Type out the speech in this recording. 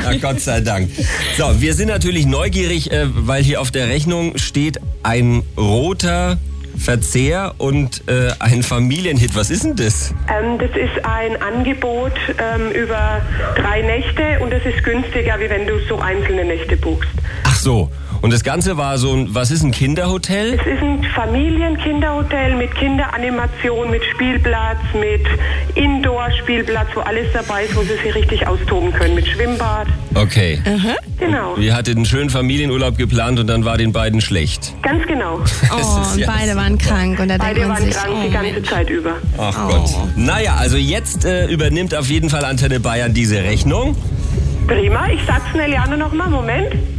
Na, Gott sei Dank. So, wir sind natürlich neugierig, weil hier auf der Rechnung steht ein roter Verzehr und ein Familienhit. Was ist denn das? Das ist ein Angebot über 3 Nächte und das ist günstiger, wie wenn du so einzelne Nächte buchst. Ach so. Und das Ganze war so ein, was ist ein Kinderhotel? Es ist ein Familienkinderhotel mit Kinderanimation, mit Spielplatz, mit Indoor-Spielplatz, wo alles dabei ist, wo sie sich richtig austoben können, mit Schwimmbad. Okay. Genau. Ihr hattet einen schönen Familienurlaub geplant und dann war den beiden schlecht. Ganz genau. Oh, und beide waren krank und da denkt Beide man waren sich, krank die oh ganze Mensch. Zeit über. Ach Gott. Naja, also jetzt übernimmt auf jeden Fall Antenne Bayern diese Rechnung. Prima, ich sag's schnell Jana nochmal, Moment.